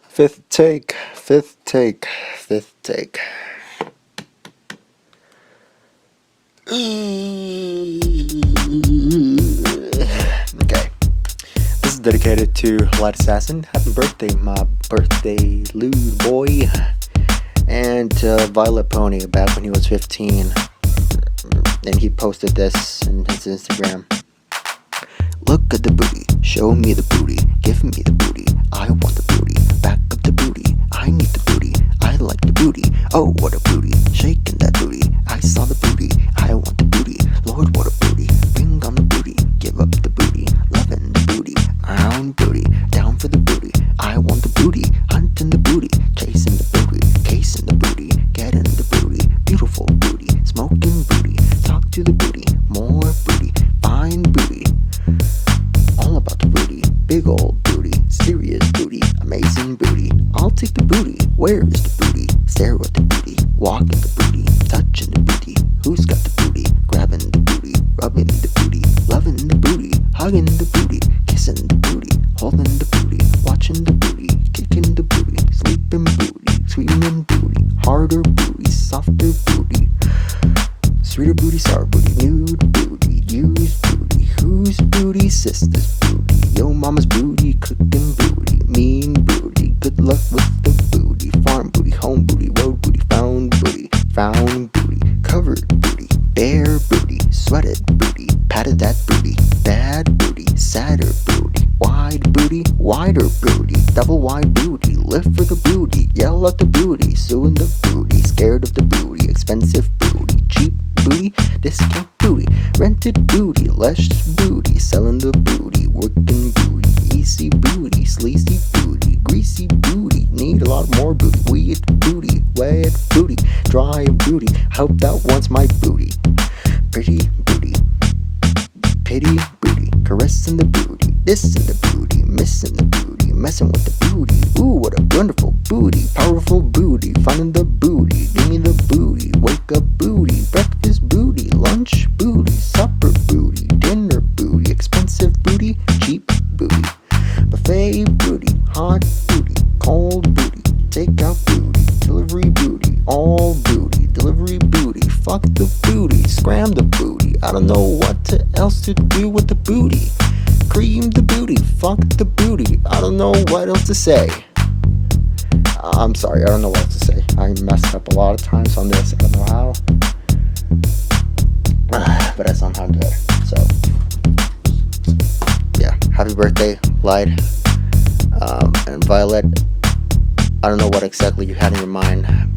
Fifth take, fifth take, fifth take. Okay. This is dedicated to Light Assassin. Happy birthday, my birthday lewd boy. And Violet Pony back when he was 15. And he posted this in his Instagram. Look at the booty, show me the booty, give me the booty, I want the booty, back up the booty, I need the booty, I like the booty, oh what a booty, shaking that booty, I saw the booty, I want the booty, Lord what a booty, bring on the booty, give up the booty, loving the booty, around booty, down for the booty, I want the booty, hunting the booty, chasing the booty, casing the booty, getting the booty, beautiful booty, smoking booty, talk to the booty, more booty, fine booty. All about the booty, big old booty, serious booty, amazing booty. I'll take the booty, where is the booty? Stare at the booty, walking the booty, touching the booty. Who's got the booty? Grabbing the booty, rubbing the booty, loving the booty, hugging the booty, kissing the booty, holding the booty, watching the booty, kicking the booty, sleeping booty, screaming booty, harder booty, softer booty, sweeter booty, sour booty, nude booty, used booty, whose booty, sister's booty, yo mama's booty, cooking booty, mean booty, good luck with the booty, farm booty, home booty, road booty, found booty, covered booty, bare booty, sweated booty, patted that booty, bad booty, sadder booty, wide booty, wider booty, double wide booty, live for the booty, yell at the booty, suing the booty, scared of the booty, expensive booty, cheap booty, discount booty, rented booty, lush booty, selling the booty, working booty, easy booty, sleazy booty, greasy booty, need a lot more booty, weed booty, wet booty, dry booty, hope that wants my booty, pretty booty, pity booty, caressing the booty, dissing the booty, missing the booty, messing with the booty, ooh what a wonderful booty, powerful booty, finding the booty, give me the booty, wake up booty, breakfast booty, lunch booty, supper booty, dinner booty, expensive booty, cheap booty, buffet booty, hot booty, cold booty, takeout booty, delivery booty, all booty, delivery booty, fuck the booty, scram the booty, I don't know what else to do with the booty, cream the booty, fuck the booty, I don't know what else to say. I'm sorry, I don't know what else to say. I messed up a lot of times on this, I don't know how. But I somehow did. So, yeah, happy birthday, Light. And Violet, I don't know what exactly you had in your mind,